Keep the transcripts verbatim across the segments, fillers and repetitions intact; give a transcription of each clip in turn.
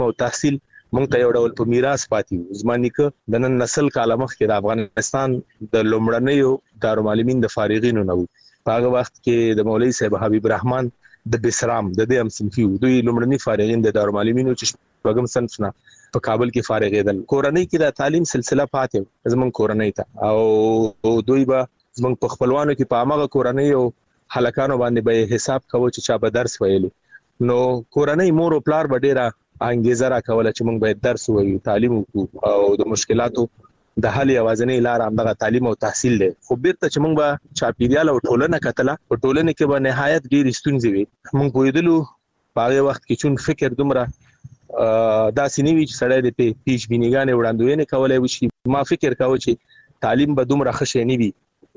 او تحصیل مونږ ته یو ډول په میراث پاتې زما نیکه د نن نسل کاله مخکې د افغانستان د لومړنیو دارالمعلمین د فارغینو نه و. په هغه وخت کې د مولوی صاحب حبیب الرحمن د بسرام د دې هم صنفي دوی لومړني فارغین د دارالمعلمینو چې وګم صنف نه په کابل کې فارغېدل. کورنۍ کې د تعلیم سلسله پاتې زمون کورنۍ ته او دوی به زمون په خپلوانو کې په هغه کورنۍ او هلکانو باندې به حساب کوي چې چا به درس ویلي. نو کورنۍ مور او پلار به ډیره انګیزه را کوله چې موږ باید درس ووایو تعلیم وکړو او د مشکلاتو د حل یوازینۍ لار همدغه تعلیم او تحصیل دی. خو بیرته چې موږ به چاپیریال او ټولنه کتله په ټولنه کې به نهایت ډېرې ستونزې وي. موږ پوهېدلو په هغه وخت کې چون فکر دومره داسې نه وي چې سړی د پیش بینیګانې وړاندوینې کولی وشي. ما فکر کاوه چې تعلیم به دومره ښه شی نه وي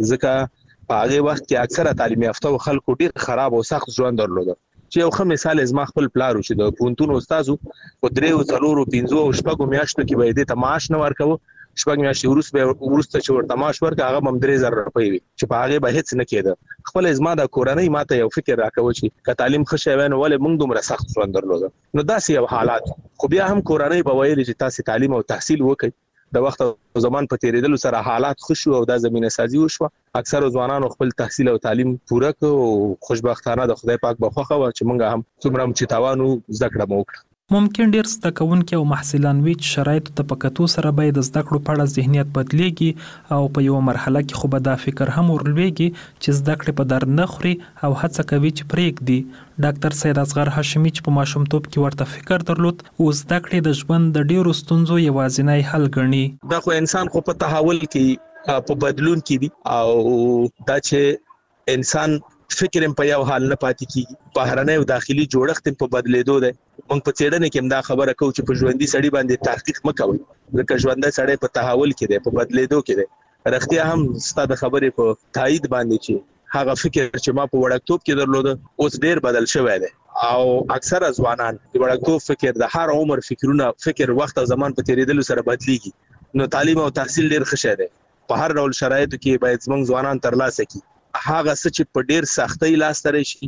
ځکه په هغه وخت کې اکثره تعلیم یافته خلکو ډېر خراب او سخت ژوند درلوده. چې یو ښه مثال زما خپل پلار چې د پونتون استادو په دریو څلورو پنځو او شپږو میاشتو کې به دې ته معاش نه ورکوه. شپږ میاشتې وروسته به وروسته چې ورته معاش ورکړه هغه هم درې زره روپۍ وي چې په هغې به هېڅ نه کېده. خپل زما د کورنۍ ماته یو فکر راکوه چې که تعلیم ښه شی وی نو ولې موږ دومره سخت ژوند درلوده. نو داسې یو حالات خو بیا هم کورنۍ به ویلې چې تاسې تعلیم او تحصیل وکړئ. د وخت او زمان په تیریدلو سره حالات ښه شو او دا زمینه سازي وشوه. اکثر ځوانانو خپل تحصیل او تعلیم پوره کړ او خوشبختانه د خدای پاک په خوښه وه چې موږ هم څومره هم چې توان وو زده کړه مو وکړه. ممکن ډیر زده کوونکي او محصلان وي چې شرایطو ته په کتو سره باید د زده کړو په اړه ذهنیت بدلیږي او په یو مرحله کې خو به دا فکر هم ورلویږي چې زده کړې په در نه خوري او هڅه کوي چې پرېږدي. ډاکټر سید اصغر هاشمي چې په ماشومتوب کې ورته فکر درلود او زده کړې د ژوند د ډیرو ستونزو یوازینی حل ګڼي. دا خو انسان خو په تحول کې په بدلون کې دي او دا چې انسان فکر په یو حال نه پاتې کیږي. بهرنی او داخلي جوړښت په بدلیدو دی. موږ په څېړنه کې هم دا خبره کوو چې په ژوندي سړي باندې تحقیق مه کوئ ځکه ژوندی سړی په تحول کې دی په بدلیدو کې دی. رښتیا هم ستا د خبرې په تایید باندې چې هغه فکر چې ما په وړکتوب کې درلوده اوس ډیر بدل شوی دی او اکثره ځوانان د وړکتوب فکر د هر عمر فکرونه فکر وخت او زمان په تیریدلو سره بدلیږي. نو تعلیم او تحصیل ډیر ښه شی دی. په هر ډول شرایطو کې باید زموږ ځوانان ترلاسه کړي. هغه څه چې په ډیر سختۍ لاسته راشي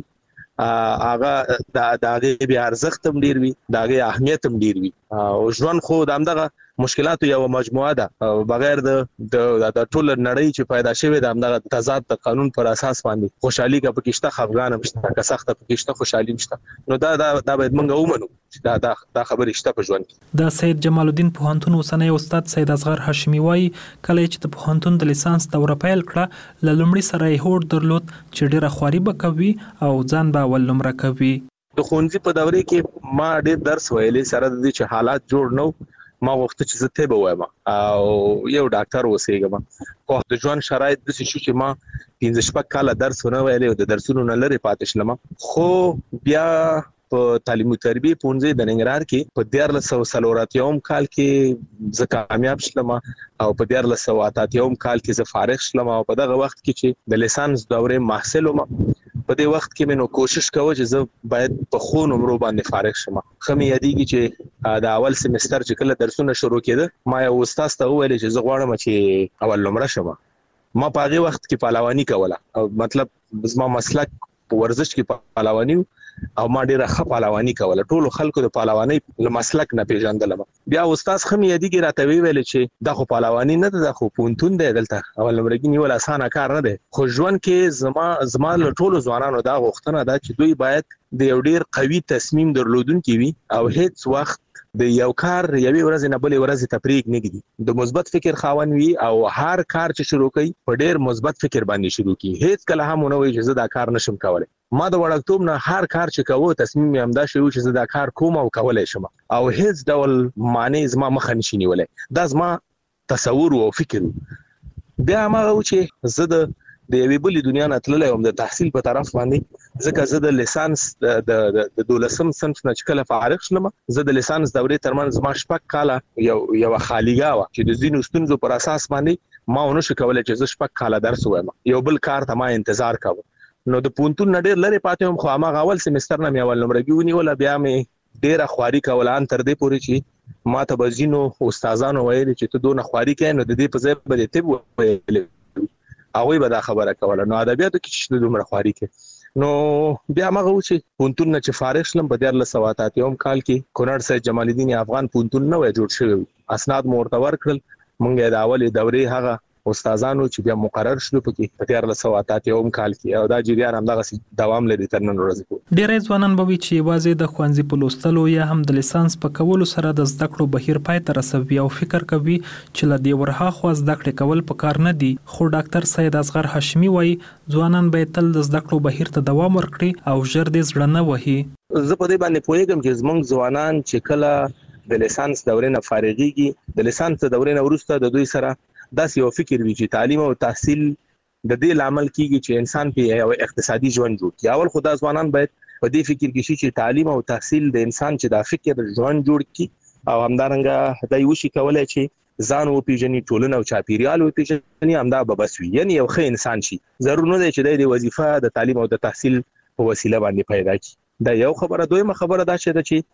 هغه د هغې بیا ارزښت هم ډیر وي د هغې اهمیت هم ډیر وي او ژوند خو د همدغه مشکلاتو یو مجموعه ده بغیر د د ټول نړۍ چې پیدا شوې ده همدغه تضاد د قانون پر اساس باندې خوشحالي که پکې شته خفګان هم شته که سخته پکې شته خوشحالي هم شته. نو دا دا باید موږ ومنو چې دا دا دا خبرې شته په ژوند کې. د سید جمال الدین پوهنتون اوسنی استاد سید اصغر هاشمي وایي کله چې د پوهنتون د لیسانس دوره پیل کړه له لومړي سره یې هوډ درلود چې ډېره خواري به کوي او ځان به اول نمره کوي. د ښوونځي په دورې کې ما ډېر درس ویلی سره د دې چې حالات جوړ نه ما غوښته چې زه طب ووایم او یو ډاکټر اوسېږم. خو د ژوند شرایط داسې شو چې ما پنځه شپږ کاله درس ونه ویلی او د درسونو نه لرې پاتې شلم. خو بیا په تعلیم او تربیه پوهنځي د ننګرهار کې په دیارلس سوه څلور اتیاوم کال کې زه کامیاب شلم او په دیارلس سوه اته اتیاوم کال کې زه فارغ شلم او په دغه وخت کې چې د لیسانس دورې محصل وم په دې وخت کې مې نو کوشش کوه چې زه باید په ښو نمرو باندې فارغ شم. ښه مې یادېږي چې د اول سمستر چې کله درسونه شروع کېده ما یو استاد ته وویل چې زه غواړم چې اول نمره شم. ما په هغې وخت کې پهلواني کوله او مطلب زما مسلک په ورزش کې پهلواني او ما ډیره ښه پهلواني کوله. ټولو خلکو د پهلوانۍ له مسلک نه پیژندلم. بیا استاد ښه مې یادېږي راته ویل چې دا خو پهلواني نه ده دا خو پوهنتون دی دلته اول نمرګي نیول اسانه کار نه دی. خو ژوند کې زما زما له ټولو ځوانانو دا غوښتنه ده چې دوی باید د یو ډیر قوي تصمیم درلودونکي وي او هیڅ وخت د یو کار یوې ورځې نه بلې ورځې ته پرېږ نه ږدي. د مثبت فکر خاوند وي او هر کار چې شروع کوي په ډیر مثبت فکر باندې شروع کړي. هیڅ کله هم ونه وایي چې زه دا کار نشم کولی. ما د وړکتوب نه هر کار چې کوه تصمیم مې همدا شوی چې زه دا کار کوم او کولی شم او هیڅ ډول معنی زما مخه نشي نیولی. دا زما تصور او فکر. بیا هماغه و چې زه د د یوې بلې دنیا نه تللی وم د تحصیل په طرف باندې ځکه زه د لیسانس د دولسم صنف نه چې کله فارغ شلم زه د لیسانس دورې ترمنځ زما شپږ کاله یو یوه خالیګاه وه چې د ځینو ستونزو پر اساس باندې ما ونه شو کولی چې زه شپږ کاله درس ووایم. یو بل کار ته ما انتظار کوه. نو د پوهنتون نه ډېر لرې پاتې وم خو هماغه اول سمستر نه مې اول نمرګي ونیوله. بیا مې ډېره خواري کوله ان تر دې پورې چې ما ته به ځینو استادانو ویلي چې ته دونه خواري کوې نو د دې په ځای به دې طب ویلی هغوی به دا خبره کوله. نو ادبیاتو کې چې دومره خواري کوي نو بیا مغه و چې پونتون نه چې فارغ شلم په دیار لسواتات یوم کال کې کونړ سید جمال الدین افغان پونتون نه وای جوړ شوی اسناد مورتور کړل مونږه د اولې دورې هغه استادانو چې بیا مقرر شول پکې په دیار لسواتات یوم کال کې او دا جریان همدغه دوام لري تر نن ورځې پورې. ډېر ځوانان به وي چې یوازې د ښوونځي په لوستلو یا هم د لیسانس په کولو سره د زده کړو بهیر پای ته رسوي او فکر کوي چې له دې ورهاخوا زده کړې کول پکار نه دي. خو ډاکټر سید اصغر هاشمي وایي ځوانان باید تل د زده کړو بهیر ته دوام ورکړي او ژر دې زړه نه وهي. زه په دې باندې پوهیږم چې زمونږ ځوانان چې کله د لیسانس دورې نه فارغيږي د لیسانس دورې نه وروسته د دوی سره داس یو فکر وی چې تعلیم او تحصیل د دې لامل کیږي چې انسان په یو اقتصادي ژوند جوړ کړي. اول خدای ځوانان باید په دې فکر کې شي چې تعلیم او تحصیل د انسان چې د فکر ژوند جوړ کړي او همدارنګه دای وشي کولای چې ځان او پیژني ټولنه او چاپیریال او پیژني همدا به بس وي یعنی یو ښه انسان شي. ضرور نه دی چې د وظیفه د تعلیم او د تحصیل په وسیله باندې پیدا کړي. دا یو خبره. دویمه خبره دا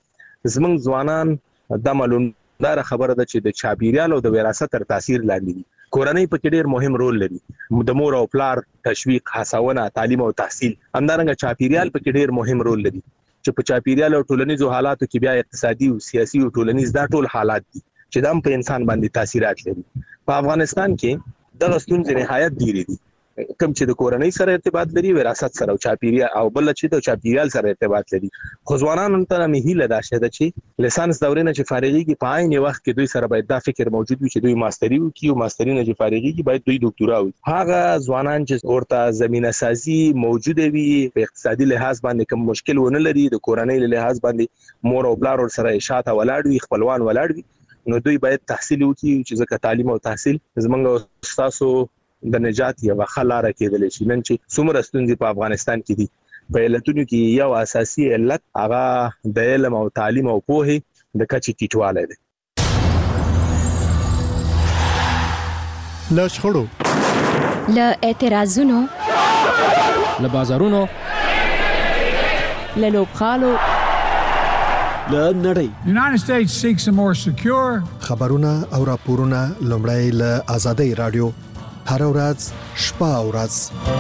چې زمونږ ځوانان د معلوم دا خبره ده چې د چاپیریال او د وراثت تر تاثیر لاندې دي. کورنۍ په کې ډېر مهم رول لري. د مور او پلار تشویق، هڅونه، تعلیم او تحصیل، همدارنګه چاپیریال په کې ډېر مهم رول لري چې په چاپیریال او ټولنیزو حالاتو کې بیا اقتصادي او سیاسي او ټولنیز دا ټول حالات دي چې د هم په انسان باندې تاثیرات لري. په افغانستان کې دغه ستونزې نهایت ډېرې دي. کوم چې د کورنۍ سره ارتباط لري، وراثت سره او چاپیریال او بل چې د چاپیریال سره ارتباط لري. خو ځوانانو ته مې هیله ده چې لیسانس دورې نه چې فارغيږي په عین وخت کې دوی سره باید دا فکر موجود وي چې دوی ماستری وکړي او ماستری نه چې فارغيږي باید دوی ډاکټورا وکړي. هغه ځوانان چې ورته زمينه سازي موجوده وي په اقتصادي لحاظ باندې کوم مشکل ونه لري، د کورنۍ لحاظ باندې مور او پلار سره شاته ولاړ وي، خپلوان ولاړ وي، نو دوی باید تحصیل وکړي چې ځکه تعلیم او تحصیل زمونږ استادو د نجات یو خلاره کېدل شي. نن چې څومره ستونزې په افغانستان کې دي په علتونو کې یو اساسي علت هغه د علم او تعلیم او پوهې د کچې ټیټوالی دی. له شخړو، له اعتراضونو، له بازارونو، له لوبغالو، له نړۍ. United States seeks a more secure خبرونه او راپورونه لومړی له آزادۍ رادیو هر ورځ شپه او ورځ.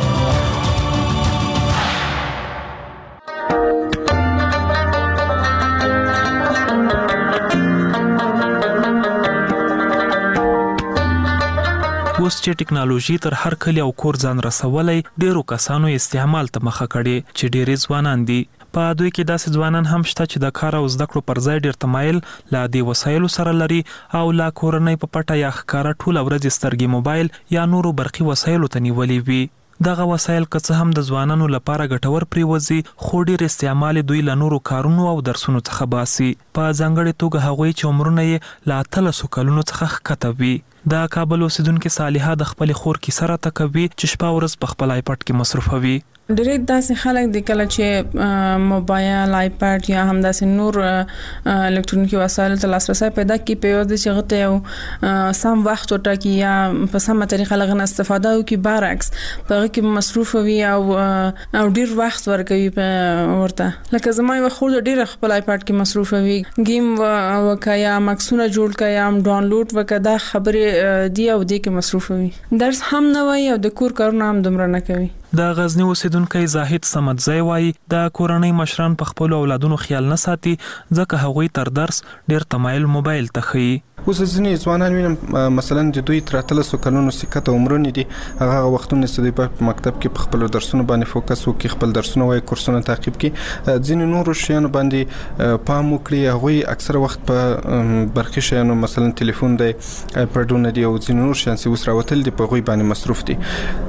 اوس چې ټکنالوژي تر هر کلی او کور ځان رسولای، ډیرو کسانو استعمال ته مخه کړي چې ډېر ځوانان دي. په دوی کې داسې ځوانان هم شته چې د کار او زده کړو پر ځای ډېر تمایل لا دې وسایلو سره لري او لا کورنۍ په پټه یا ښکاره ټوله ورځ سترګې موبایل یا نورو برقي وسایلو ته نیولې وي. دغه وسایل که څه هم د ځوانانو لپاره ګټور پریوزي، خو ډېر استعمال دوی له نورو کارونو او درسونو څخه باسي. په ځانګړې توګه هغوی چې عمرونه یې له اتلسو کلونو څخه ښکته وي. د کابل اوسیدونکو صالحه د خپل خور کې سره تکوي چې شپه ورځ په خپل آیپډ کې مصرفوي. ډېر داسې خلک د کله چې موبایل، آیپډ یا هم داسې نور الکترونیکي وسایل ته لاسرسي پیدا کړي، په یوه د شغته یو سم وخت وټاکي یا په سمه طریقه لغنه استفاده وکړي، برعکس په هغه کې مصروف وي او او ډېر وخت ورکوي په ورته. لکه زما یو خور ډېر خپل آیپډ کې مصروف وي، گیم وکیا، مکسونه جوړ کیا، ډاونلوډ وکدا، خبره دی او دی کې مصروف وي. درس هم نه وای او د کور کارونه هم دومره نه کوي. د غزنی اوسیدونکو زاهد سمدزی وایي د کورنۍ مشران په خپل اولادونو خیال نه ساتي ځکه هغوی تر درس ډېر تمایل موبایل ته ښیي. اوس ځینې ځوانان وینم مثلا د دوی تر اتلسو کلونو سکته عمرونه دي، هغه وختونه چې دوی په مکتب کې په خپل درسونو باندې فوکس وکړي، خپل درسونه وایي، کورسونه تعقیب کړي، ځینې نورو شیانو باندې پام وکړي. هغوی اکثره وخت په برقي شیانو مثلا تلیفون دی، آیپډونه دي او ځینې نور شیان چې اوس راوتل دي په هغوی باندې مصروف دي.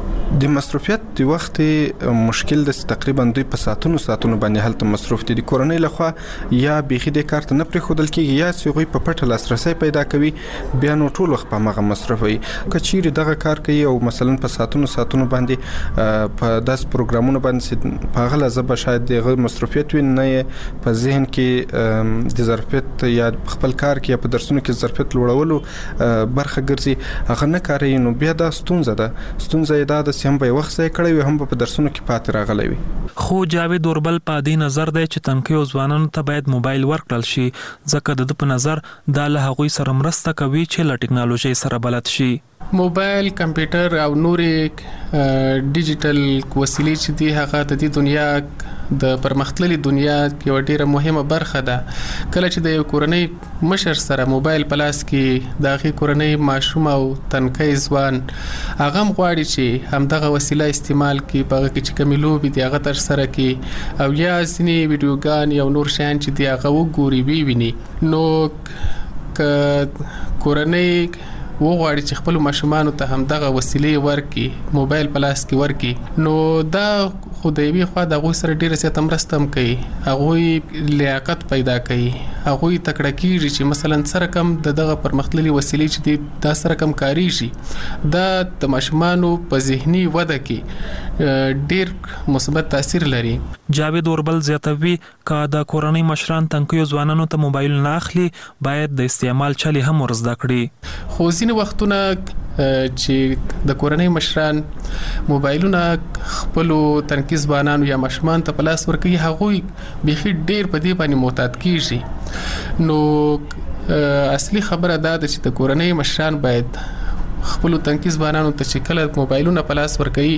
د مصروفیت د وخت مشکل د تقریبا دوی په ساعتونو ساعتونو باندې هلته مصروف دي. د کورنۍ لخوا یا بيخي د کار ته نه پرېښودل کېږي یا چې هغوی په پټه لاسرسی پیدا کوي، بیا نو ټول وخت په هغه مصروف وي. که چیرې دغه کار کوي او مثلا په ساعتونو ساعتونو باندې په داس پروګرامونو باندې په هغه لحظه به شاید دغه مصروفیت وي، نه په ذهن کې د ظرفیت یا خپل کار کې یا په درسونو کې ظرفیت لوړولو برخه ګرځي، هغه نه کوي. نو بیا دا ستونزه ده. ستونزه یې دا ده هم به وخت ځای کړی وي، هم په درسونو کې پاتې راغلی وي. خو جاوید اوربل په دې نظر دی چې تنکیو ځوانانو ته باید موبایل ورکړل شي ځکه د په نظر دا له هغوی سره مرسته کوي چې له ټکنالوژي سره بلد شي. موبایل کمپیوټر او نورې ډیجیټل وسیلې چې دي هغه د دې دنیا د پرمختللي دنیا یو ډیره مهمه برخه ده. کله چې د یو کورنۍ مشر سره موبایل په لاس کې د هغې کورنۍ ماشوم او تنکی ځوان هغه هم غواړي چې همدغه وسیله استعمال کړي، په هغه کې چې کومې لوبې دي هغه ترسره کړي او یا ځینې ویډیوګان یا نور شیان چې دي هغه وګوري وویني. نو که کورنۍ وغواړي چې خپل ماشومانو ته همدغه وسیلې ورکړي، موبایل په لاس کې ورکړي، نو دا خو د یوې خوا د هغوی سره ډیره زیاته مرسته هم کوي، هغوی لیاقت پیدا کوي، هغوی تکړه کیږي چې مثلا سره کم د دغه پرمختللي وسیلې چې دي دا سره کم کاریږي، دا د ماشومانو په ذهني وده کې ډیر مثبت تاثیر لري. جاوید اوربل زیاتوي که د کورنۍ مشران تنکیو ځوانانو ته موبایل نه اخلي باید د استعمال چلي هم ورزده کړي. خو ځینې وختونه چې د کورنۍ مشران موبایلونه خپلو تنکي ځوانانو یا ماشومان ته په لاس ورکوي، هغوی بیخي ډیر په دې باندې معتاد کیږي. نو اصلي خبره دا ده چې د کورنۍ مشران باید خپل تنکي ځوانانو ته چې کله موبایلونه په لاس ورکوي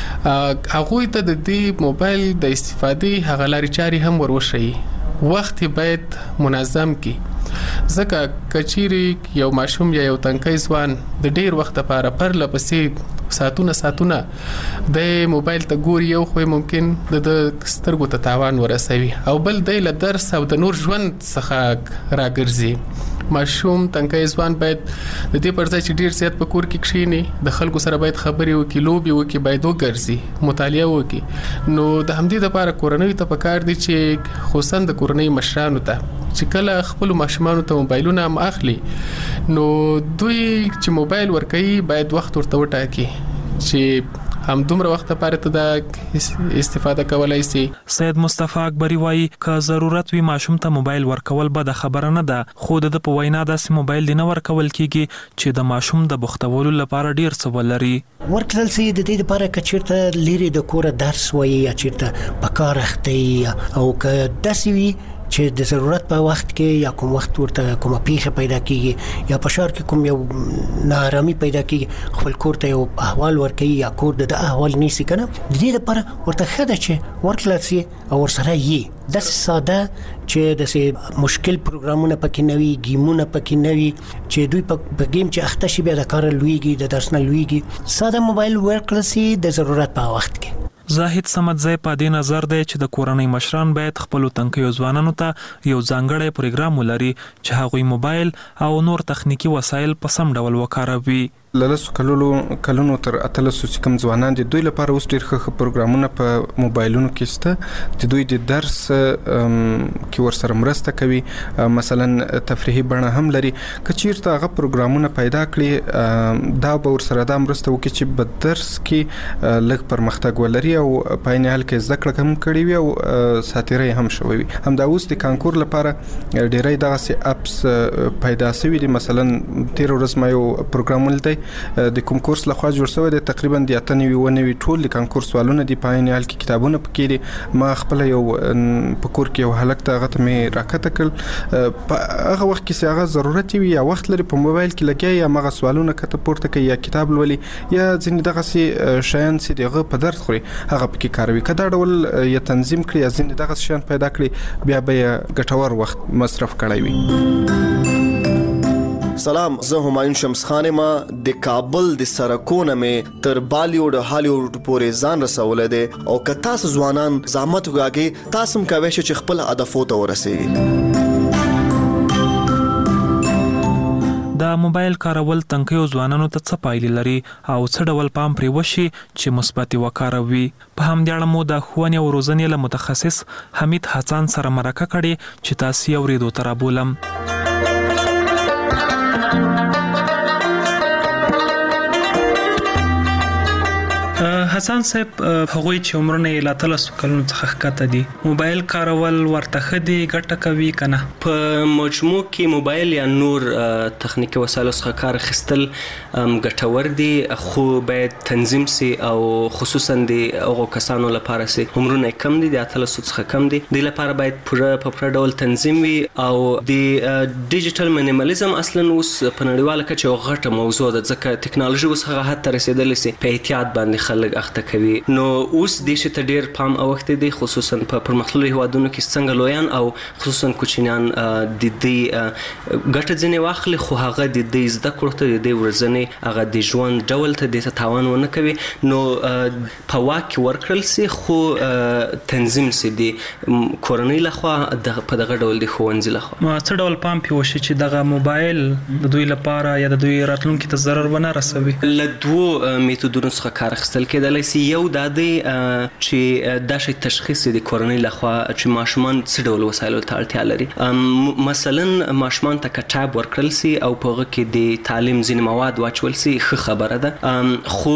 هغوی ته د دې موبایل د استفادې هغه لارې چارې هم وروښيي. وخت باید منظم کی، ځکه کچيري یو ماشوم یا یو تنکی ځوان د ډیر وخت لپاره پر لپسې ساتونه ساتونه د موبایل ته ګوري، یو خو ممکن د سترګو ته تاوان ورسوي او بل د له درس او د نور ژوند څخه راګرځي. ماشوم تنکی ځوان باید د دې پر ځای چې ډیر زیات په کور کې کښیني د خلکو سره باید خبرې وکړي، لوبې وکړي، باید وګرځي، مطالعه وکړي. نو د همدې لپاره کورنۍ ته پکار دي چې خصوصا د کورنۍ مشرانو ته چې کله خپل ماشومانو ته موبایلونه هم اخلي نو دوی چې موبایل ورکوي باید وخت ورته وټاکي چې هم دومره وخت لپاره ته د استفاده کولای شي. سید مصطفی اکبری وایي که ضرورت وي ماشوم ته موبایل ورکول به د خبره نه ده، خو د په وینا داسې موبایل دی نه ورکول کیږي چې د ماشوم د بوختولو لپاره ډیر څه ولري. ورکړل سي د دې لپاره کچیرته لري د کوره درس وایي یا چیرته په کار اخته او که داسې وي چې د ضرورت په وخت کې یا کوم وخت ورته کومه پیښه پیدا کیږي یا په شهر کې کوم یو ناارامي پیدا کیږي خپل کور ته یو احوال ورکوي یا کور د احوال نیسي کنه، د دې لپاره ورته خده چې ورکړل سي او ورسره یې د ساده چې د مشکل پروګرامونه پکې نوي، گیمونه پکې نوي چې دوی په گیم چې اخته شي بیا د کار لویږي، د درس نه لویږي، ساده موبایل ورکړل سي د ضرورت په وخت کې. زاهد سمدزی په دې نظر دی چې د کورنۍ مشران باید خپل تنکیو ځوانانو ته یو ځانګړی پروګرام ولري چې هغوی موبایل او نور تخنیکی وسایل په سم ډول وکاروي. لاسو کلونو کلونو تر اتلسو چې کوم ځوانان دي دوی لپاره اوس ډېر ښه پروګرامونه په موبایلونو کې شته چې دوی د درس کې ورسره مرسته کوي، مثلا تفریحي بڼه هم لري. که چیرته هغه پروګرامونه پیدا کړي دا به ورسره دا مرسته وکړي چې په درس کې لږ پرمختګ ولري او په عین حال کې زده کړه هم کړې وي او ساتیري هم شوی وي. همدا اوس د کانکور لپاره ډېرې دغه اپس پیدا شوي دي. مثلا تیر ورځ ما یو پروګرام ولید د کوم کورس لخوا جوړ شوی دی، تقریبا د اتنوي ونوي ټول د کانکور سوالونه دي، په عین حال کې کتابونه پکې دي. ما خپل یو په کور کې یو هلک ته هغه ته مې راکته کړل، په هغه وخت کې هغه ضرورت وي یا وخت لري په موبایل کې لګیا یا مغه سوالونه کته پورته کوي یا کتاب لولي یا ځینې دغه سي شیان چې دغه په درد خوري هغه پکې کاروي. کدا ډول یا تنظیم کړی یا ځینې دغه شیان پیدا کړی بیا به ګټور وخت مصرف کړی وي. سلام، زه همایون شمس خان ما د کابل د سرکونه مې تر بالیوډ هالیوډ پورې ځان رسولې ده او که تاسو ځوانان زحمت وکړئ تاسو هم کوئ چې خپل هدفو ته ورسیږئ. د موبایل کارول تنکیو ځوانانو ته څه پایلې لري او څه ډول پام پرې وشي چې مثبت وکاروي. په همدې اړه مو د ښوونې او روزنې له متخصص حمید حسن سره مرکه کړې چې تاسو یې اورېدو ته رابولم. حسن صاحب هغوی چې عمرونه یې لا تلسو کلونو څخه ښکته دي موبایل کارول ورته ښه دي ګټه کوي که نه؟ په مجموع کې موبایل یا نور تخنیکي وسایلو څخه کار اخیستل ګټور دي، خو باید تنظیم سي او خصوصا د هغو کسانو لپاره چې عمرونه کم دي، د اتلسو څخه کم دي، دوی لپاره باید پوره په پوره ډول تنظیم وي. او د ډیجیټل مینیمالیزم اصلا اوس په نړیواله کچه یوه غټه موضوع ده، ځکه ټکنالوژي اوس هغه حد ته رسېدلې سي په احتیاط باندې خلک اخته کوي. نو اوس دې شي ته ډېر پام اوښتی دی، خصوصا په پرمختللو هېوادونو کې څنګه لویان او خصوصا کوچنیان د دې ګټه ځینې واخلي، خو هغه د دې زده کړو ته د دې ورځنې هغه د ژوند ډول ته دې ته تاوان ونه کوي. نو په واک کې ورکړل سي، خو تنظیم سي د کورنۍ لخوا په دغه ډول د ښوونځي لخوا. څه ډول پام پې وشي چې دغه موبایل د دوی لپاره یا د دوی راتلونکي ته ضرر ونه رسوي؟ له دوو میتودونو څخه کار اخیستل کېدلی سي. یو دا دی چې دا شی تشخیص د کورنۍ لخوا چې ماشومان څه ډول وسایلو ته اړتیا لري. مثلا ماشومان ته که ټاب ورکړل سي او په هغه کې د تعلیم ځینې مواد واچول سي، ښه خبره ده، خو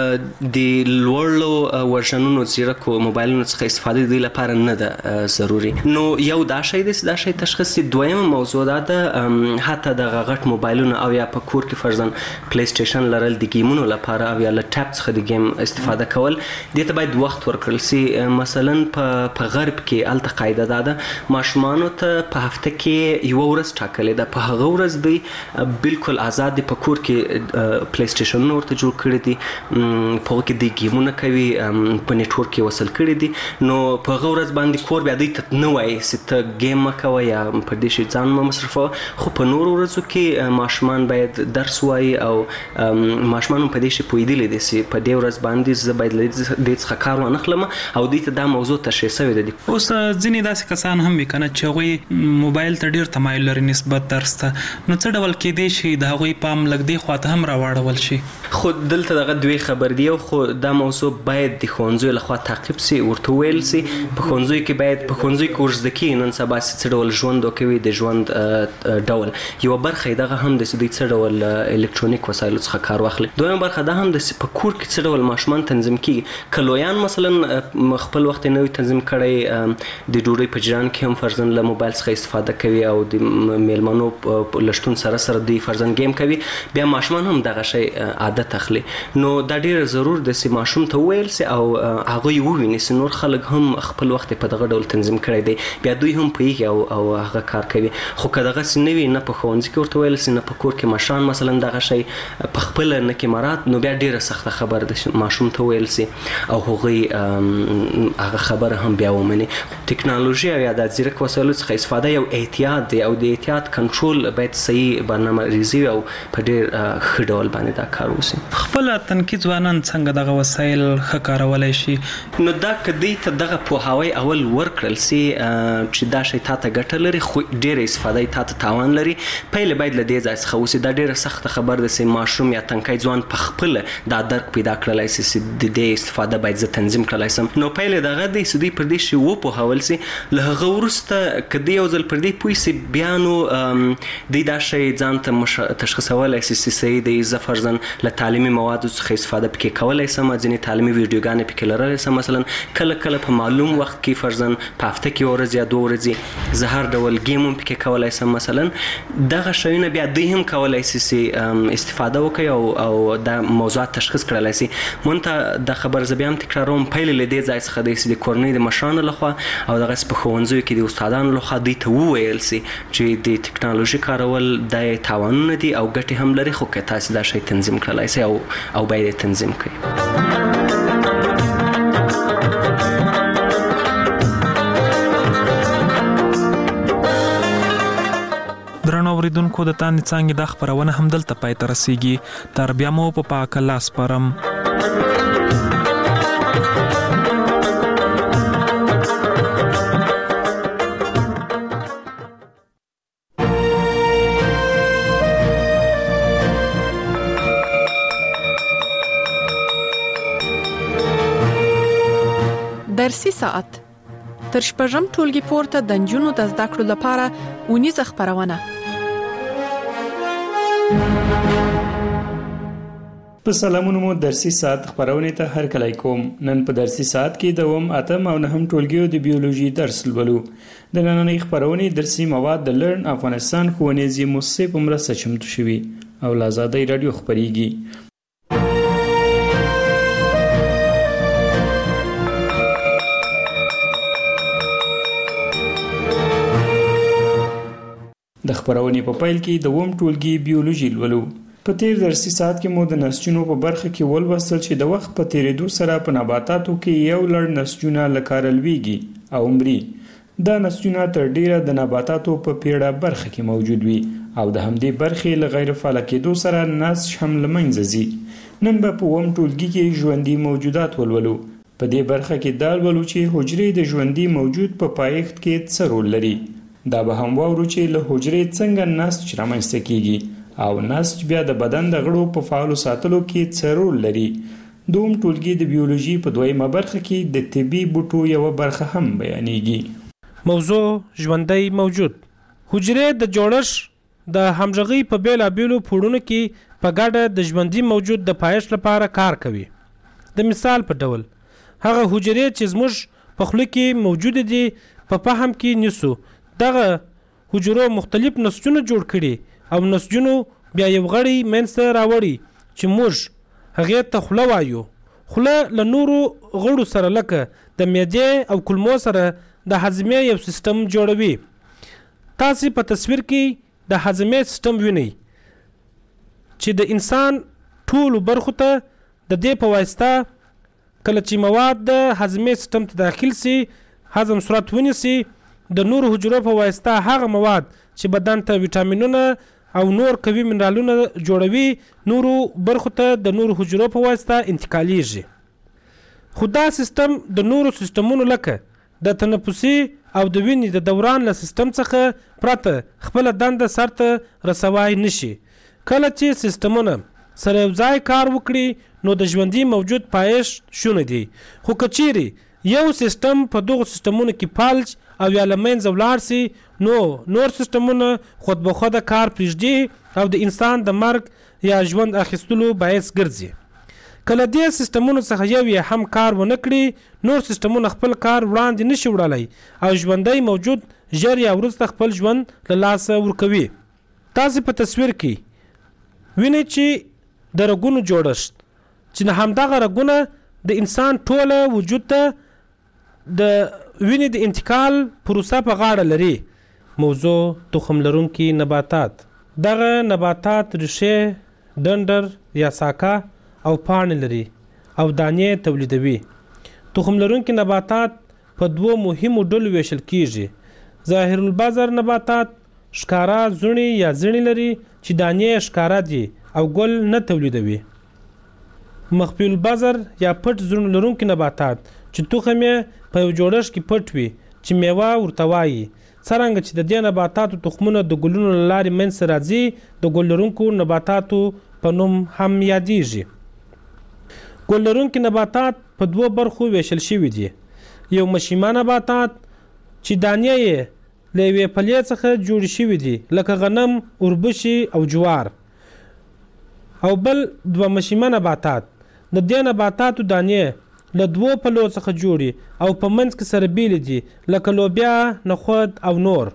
د لوړو ورژنونو زیرکو موبایلونو څخه استفاده د دوی لپاره نه ده ضروري. نو یو دا شی دی چې دا شی تشخیص سي. دویمه موضوع دا ده حتی دغه غټ موبایلونه او یا په کور کې فرضاً پلی سټیشن لرل د ګیمونو لپاره او یا له ټاب څخه د گیم استفاده کول، دې ته باید وخت ورکړل سي. مثلا په غرب کې هلته قاعده دا ده ماشومانو ته په هفته کې یوه ورځ ټاکلې ده، په هغه ورځ دوی بالکل آزاد دي، په کور کې پلی سټیشنونه ورته جوړ کړي دي، په هغه کې دوی ګیمونه کوي، په نیټورک کې وصل کړي دي. نو په هغه ورځ باندې کور بیا دوی ته نه وایي چې ته گیم مه کوه یا په دې شي ځان مه مصرفوه، خو په نورو ورځو کې ماشومان باید درس وایي او ماشومان په دې شي پوهېدلی دي چې په دې ورځ باندې زه باید له دې څخه کار وانه خلم او دوی ته دا موضوع تشریح شوې ده. اوس ځینې داسې کسان هم وي که نه چې هغوی موبایل ته ډېر تمایل لري نسبت درس ته، نو څه ډول کیدی شي د هغوی پام لږ دې خوا ته هم راواړول شي؟ خو دلته دغه دوی خبر دی، خو دا موضوع باید د ښوونځیو لخوا تعقیب سي، ورته وویل سي. په ښوونځیو کې باید په ښوونځیو کې ور زده کېږي نن سبا چې څه ډول ژوند وکوي، د ژوند ډول یوه برخه یې دغه هم ده چې دوی څه ډول الکترونیک وسایلو څخه کار واخلي. دویمه برخه دا هم ده چې په کور کې څه ډول ماشومان تنظیم کېږي. که لویان مثلا خپل وخت یې نه وي تنظیم کړی، د ډوډۍ په جریان کې هم فرضاً له موبایل څخه استفاده کوي او د میلمنو له شتون سره سره دوی فرضاً گیم کوي، بیا ماشومان هم دغه شی عادت اخلي. نو دا ډېر ضرور ده چې ماشوم ته وویل سي او هغوی وویني چې نور خلک هم خپل وخت په دغه ډول تنظیم کړی دی، بیا دوی هم پوهېږي او او هغه کار کوي. خو که دغسې نه وي، نه په ښوونځي کې ورته ویل سي، نه په کور کې مشران مثلا دغه شی په خپله نه کې مرات، نو بیا ډېره سخته خبره ده ماشوم ته ویل سي او هغوی هغه خبره هم بیا ومني. ټکنالوژي او یا د ځیرک وسایلو څخه استفاده یو احتیاط دی او د احتیاط کنټرول باید صحیح برنامه ریزي او په ډېر ښه ډول باندې دا کار وشي. خپله تنکي ځوانان څنګه دغه وسایل ښه کارولی شي؟ نو دا که دوی ته دغه پوهاوی اول ورکړل سي چې دا شی تا ته ګټه لري خو ډېره استفاده یې تا ته تاوان لري، پیل باید له دې ځای څخه وسي. دا ډېره سخته خبره ده چې ماشوم یا تنکی ځوان په خپله دا درک پیدا کړلی سي چې د دې استفاده باید زه تنظیم کړلی سم. نو پیل یې دغه دی چې دوی پر دې شي وپوهول سي. له هغه وروسته که دوی یو ځل پر دې پوه سي، بیا نو دوی دا شی ځان ته تشخیصولی سي چې صحیح دی، زه فرضاً له تعلیمي موادو څخه استفاده پکې کولی سم، ځینې تعلیمي ویډیوګانې پکې لرلی سم، مثلا کله کله په معلوم وخت کې فرضاً په هفته کې یوه ورځ یا دوه ورځې زه هر ډول گیم هم پکې کولی سم. مثلا دغه شیونه بیا دوی هم کولی سي چې استفاده وکړي او او دا موضوعات تشخیص کړلی سي. مونږ ته دا خبر زه بیا هم تکراروم، پیل له دې ځای څخه دی چې د کورنۍ د مشرانو لخوا او دغسې په ښوونځیو کې د استادانو لخوا دوی ته وویل سي چې د ټکنالوژي کارول دا یې تاوانونه دي او ګټې هم لري، خو که تاسې دا شی تنظیم کړلی سي او او باید یې تنظیم کړئ. درنو اوریدونکو، د تاندې څانګې دا خپرونه همدلته پای ته رسیږي. تر بیا مو په پاک الله سپارم. درسي ساعت تر شپږم ټولګي پورته د نجونو د زده کړو لپاره اونیزه خپرونه. په سلامونو مو درسي ساعت خبرونه ته هر کله کوم. نن په درسي ساعت کې دوم اتم او نهم ټولګیو د بیولوژي درس لولو. د نننۍ خبرونه درسي مواد د لرن افغانستان ښوونیزي مؤسسې په مرسته چمتو شوي او له آزادۍ رادیو خبريږي. د خبرونې په پیل کې د ووم ټولګي بیولوژي لولو. په تیر درسي ساعت کې مو د نسجونو په برخه کې ولوستل چې د وخت په تیریدو سره په نباتاتو کې یو لړ نسجونه لکاره لویږي او مري. دا نسجونه تر ډیره د نباتاتو په پیړه برخه کې موجود وي او د همدې برخې له غیر فعال کېدو سره نسج هم له منځه ځي. نن به په ووم ټولګي کې ژوندي موجودات ولولو. په دې برخه کې دا ولولو چې حجرې د ژوندي موجود په پایښت کې څه رول لري. دا به هم واورو چې له حجرې څنګه نسج رامنځته کیږي او نسج بیا د بدن د غړو په فعالو ساتلو کې څه رول لري. دوم ټولګي د بیولوژي په دویمه برخه کې د طبي بوټو یو برخه هم بیانېږي. موضوع ژوندی موجود. حجرې د جوړښت د همغږي په بیلابیلو پوړونو کې په ګډه د ژوندي موجود د پایښت لپاره کار کوي. د مثال په ډول هغه حجرې چې زموږ په خوله کې موجود دي په فهم کې نیسو. دغه حجرو مختلف نسجونه جوړ کړي او نسجونو بیا یو غړی منځته راوړي چې موږ هغې ته خوله وایو. خوله له نورو غړو سره لکه د معدې او کولمو سره د هضمې یو سیستم جوړوي. تاسې په تصویر کې د هضمې سیستم وینئ چې د انسان ټولو برخو ته د دې په واسطه کله چې مواد د هضمې سیستم ته داخل سي هضم صورت ونیسي. د نورو حجرو په واسطه هغه مواد چې بدن ته ویټامینونه او نور قوي منرالونه جوړوي نورو برخو ته د نورو حجرو په واسطه انتقالیږي. خو دا سیستم د نورو سیستمونو لکه د تنفسي او د وینې د دوران له سیستم څخه پرته خپل دنده سرته رسوای نشي. کله چې سیستمونه سره یو ځای کار وکړي نو د ژوندي موجود پایښت شونه دي. خو کچيري یو سیستم په دغه سیستمونو کې فلج او یا لمنځه ولاړ سي نو نور سیستمونه خود به خود کار پرېږدي او د انسان د مرګ یا ژوند اخیستلو باعث ګرځي. کله دې سیستمونو څخه یو یې هم کار ونه کړي نور سیستمونه خپل کار وړاندې نشي وړلی او ژوندی موجود ژر یا وروسته خپل ژوند له لاسه ورکوي. تاسې په تصویر کې وینئ چې د رګونو جوړښت چې همدغه رګونه د انسان ټوله وجود ته د وینې د انتقال پروسه په غاړه لري. موضوع تخم لرونکي نباتات. دغه نباتات ریښې، ډنډر یا ساکه او پاڼې لري او دانې تولیدوي. تخم لرونکي نباتات په دوو مهمو ډلو ویشل کیږي. ظاهر البذر نباتات ښکارا زړي یا زړي لري چې دانې ښکارا دي او ګل نه تولیدوي. مخفي البذر یا پټ زړي لرونکي نباتات چې تخم یې په یو جوړښت کې پټ وي چې میوه ورته وایي. څرنګه چې د دې نباتاتو تخمونه د ګلونو له لارې منځته راځي د ګل لرونکو نباتاتو په نوم هم یادیږي. ګل لرونکي نباتات په دوو برخو ویشل شوي دي. یو مشیمه نباتات چې دانې یې له یوې پلې څخه جوړې شوي دي لکه غنم، اوربشې او جوار. او بل دوه مشیمه نباتات. د دې نباتاتو دانې له دوو پلو څخه جوړي او په منځ کې سره بیل دي لکه لوبیا، نخود او نور.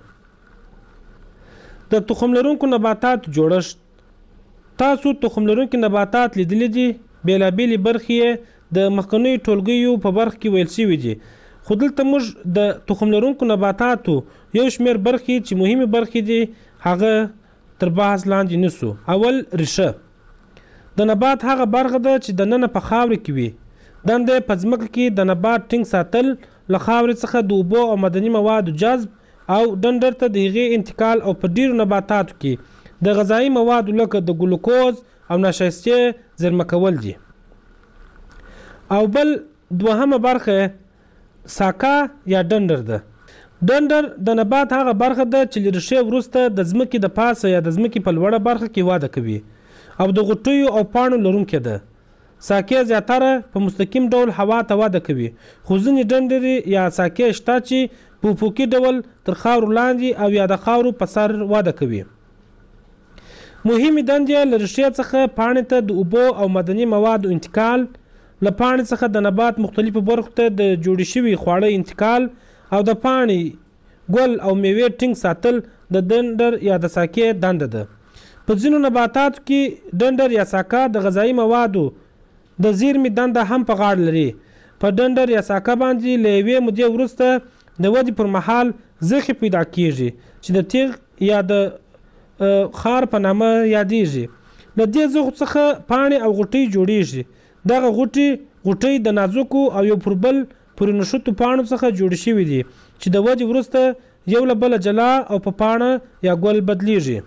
د تخم لرونکو نباتات جوړښت. تاسو تخم لرونکي نباتات لیدلي دي. بیلابیلې برخې د مخکنیو ټولګیو په برخه کې ویل شوي دي. خو دلته موږ د تخم لرونکو نباتاتو یو شمېر برخې چې مهمې برخې دي هغه تر بحث لاندې نیسو. اول ریښه. د نبات هغه برخه ده چې د ننه په خاورې کې وي. دنده په ځمکه کې د نبات ټینګ ساتل، له خاورې څخه د اوبو او معدني موادو جذب او ډنډر ته د هغې انتقال او په ډیرو نباتاتو کې د غذایي موادو لکه د ګلوکوز او نشایستې زیرمه کول دي. او بل دوهمه برخه ساکه یا ډنډر ده. ډنډر د نبات هغه برخه ده چې له ریښې وروسته د ځمکې د پاسه یا د ځمکې په لوړه برخه کې وده کوي او د غوټیو او پاڼو لرونکې ده. ساکې زیاتره په مستقیم ډول هوا ته وده کوي، خو ځینې ډنډرې یا ساکې شته چې په افقي ډول تر خاورو لاندې او یا د خاورو په سر وده کوي. مهمې دندې له ریښې څخه پاڼې ته د اوبو او معدني موادو انتقال، له پاڼې څخه د نبات مختلفو برخو ته د جوړې شوي خواړه انتقال او د پاڼې ګل او میوې ټینګ ساتل د ډنډر یا د ساقې دنده ده. په ځینو نباتاتو کې ډنډر یا ساقه د غذایي موادو د زیرمې دنده هم په غاړه لري. په ډنډر یا ساقه باندې له یوې مودې وروسته د ودې پر مهال زخې پیدا کیږي چې د تیغ یا د خار په نامه یادیږي. له دې زخو څخه پاڼې او غوټۍ جوړیږي. دغه غوټي غوټۍ د نازکو او یو پر بل پورې نښتو پاڼو څخه جوړې شوي دي چې د ودې وروسته یو له بله جلا او په پاڼه یا ګل بدلیږي.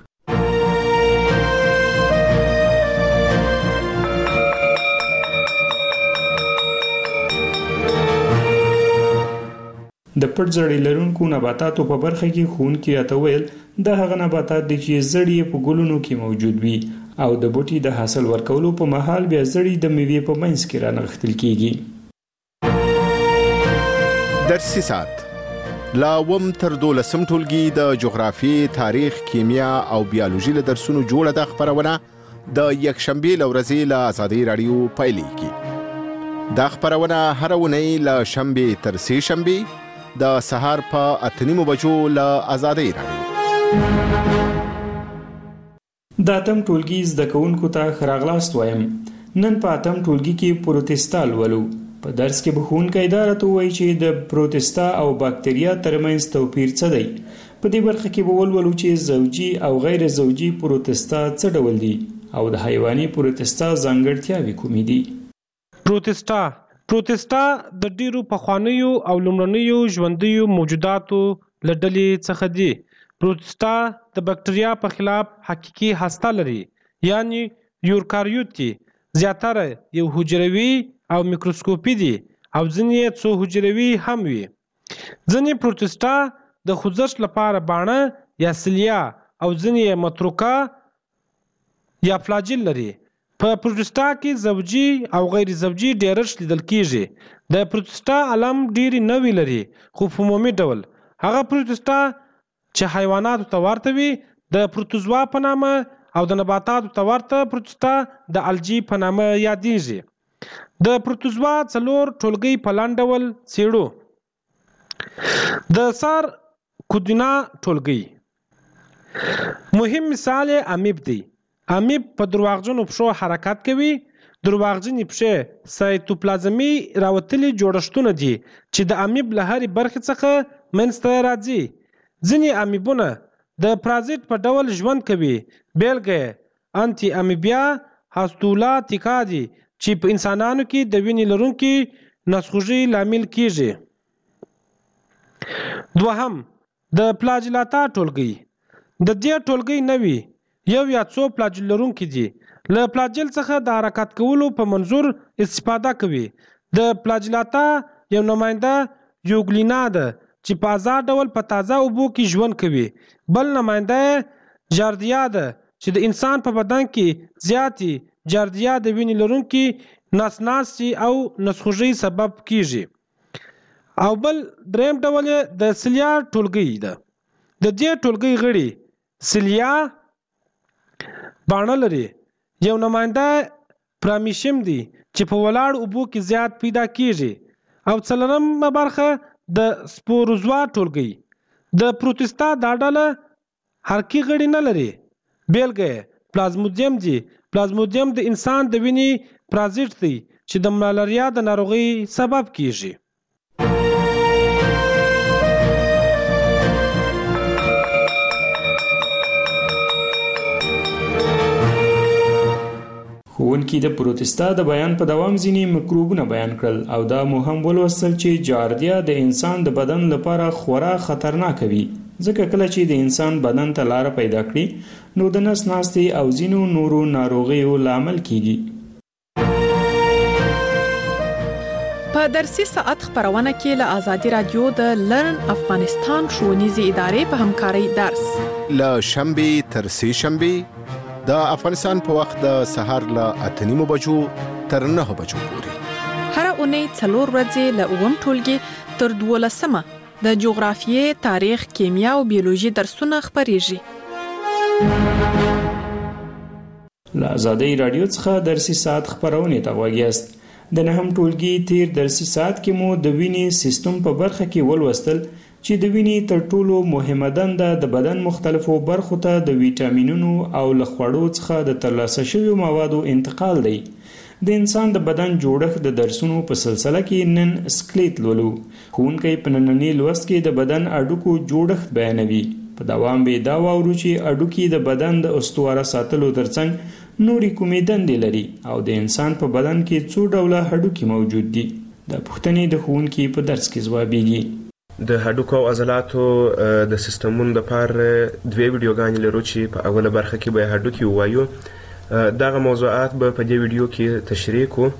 د پټ زړې لرونکو نباتاتو په برخه کې ښوونکي راته ویل دا هغه نباتات دي چې زړې یې په ګلونو کې موجود وي او د بوټي د حاصل ورکولو په مهال بیا زړې د میوې په منځ کې رانغښتل کیږي. درسي ساعت لا وم تر دولسم ټولګي د جغرافیې، تاریخ، کیمیا او بیولوژي له درسونو جوړه د خپرونه د یکشنبې له ورځې له ازادۍ راډیو پیلېږي. دا خپرونه هره اونۍ له شنبې تر سې شنبې د سهار په اته نیمو بجو له ازادۍ راډیو. د اتم ټولګي زده کوونکو ته ښه راغلاست وایم. نن په اتم ټولګي کې پروتستا لولو. په درس کې به ښوونکی دا راته ووایي چې د پروتستا او باکتریا ترمنځ توپیر څه دی. په دې برخه کې به ولولو چې زوجي او غیر زوجي پروتستا څه ډول دي او د حیواني پروتستا ځانګړتیاوې کومې دي. پروتستا پروتستا د ډیرو پخوانیو او لومړنیو ژوندیو موجوداتو له ډلې څخه دي. پروتستا د بکټریا په خلاف حقیقي هسته لري، یعنی یوکاریوت دي. زیاتره یو حجروي او میکروسکوپي دي او ځینې څو حجروي هم وي. ځینې پروتستا د خوځښت لپاره باڼه یا سیلیا او ځینې متروکه یا فلاجیل لري. په پروتستا کې زوجي او غیر زوجي ډیرښت لیدل کیږي. د پروتستا علم ډیری نوی لري خو په عمومي ډول هغه پروتستا چې حیواناتو ته ورته وي د پروتوزوا په نامه او د نباتاتو ته ورته پروتستا د الجی په نامه یادیږي. د پروتوزوا څلور ټولګي په لاندې ډول څېړو. د سار کودینا ټولګي مهم مثال امیب دی. امیب په درواغجنو پښو حرکت کوي. درواغجنې پښې سایتوپلازمي راوتلي جوړښتونه دي چې د امیب له هرې برخې څخه منځته راځي. ځینې امیبونه د پرازیت په ډول ژوند کوي. بیلګه یې انټي امیبیا هاستولا تیکا دي چې په انسانانو کې د وینې لرونکي نسخوږي لامل کیږي. دوهم د پلاجلاتا ټولګي. د دې ټولګي نوي یو یا څو پلاجل لرونکي دي. له پلاجل څخه د حرکت کولو په منظور استفاده کوي. د پلاجلاتا یو نماینده یوګلینا ده چې په آزاد ډول په تازه اوبو کې ژوند کوي. بل نماینده جاردیا ده چې د انسان په بدن کې زیاتې جاردیا د وینې لرونکي ناسناسي او نسخوږي سبب کیږي. او بل دریم ډول د سیلیا ټولګي ده. د دې ټولګي غړي سیلیا باڼه لري. یو نماینده پرامیشم دی چې په ولاړ اوبو کې زیات پیدا کیږي. او څلورمه برخه د سپوروزوا ټولګي. د پروتستا دا ډله حرکي غړي نه لري. بیلګه پلازمودیم دی. پلازمودیم د انسان د وینې پرازیت دی چې د ملاریا د ناروغۍ سبب کیږي. ښوونکي د پروتستا د بیان په دوام ځینې مکروبونه بیان کړل او دا مو هم ولوستل چې جاردیا د انسان د بدن لپاره خورا خطرناک وي، ځکه کله چې د انسان بدن ته لاره پیدا کړي نو د نس ناستې او ځینو نورو ناروغیو لامل کیږي. په درسي ساعت خبرونه کې له آزادي رادیو د لرن افغانستان ښوونیزې ادارې په همکارۍ درس له شنبې تر سې شنبې د افغانستان په وخت د سهار له اته نیمو بجو تر نهه بجو پورې. هر اونۍ څلور ورځې له اووم ټولګي تر دولسمه د جغرافیې، تاریخ، کیمیا او بیولوژي درسونه خپریږي. له ازادي رادیو څخه درسي ساعت خبرونه ته وګیاست. د نهم ټولګي تیر درسي ساعت کې مو د وینې سیستم په برخه کې ولوستل چې د وینې تر ټولو مهمه دنده د بدن مختلفو برخو ته د ویټامینونو او له خوړو څخه د ترلاسه شویو موادو انتقال دی. د انسان د بدن جوړښت د درسونو په سلسله کې نن سکلیټ لولو. ښوونکی په ننني لوست کې د بدن اډوکو جوړښت بیانوي. په دوام به دا واورو چې اډوکي د بدن د استواره ساتلو ترڅنګ نورې کومې دندې لري او د انسان په بدن کې څو ډوله هډوکي موجود دي. د پوښتنې د ښوونکي په درس کې ځوابیږي. د هډوکو او عضلاتو د سیستمونو لپاره دوه ویډیوګانې لرو چې په اوله برخه کې به هډوکي ووایو. دغه موضوعات به په دې ویډیو کې تشریح کوو.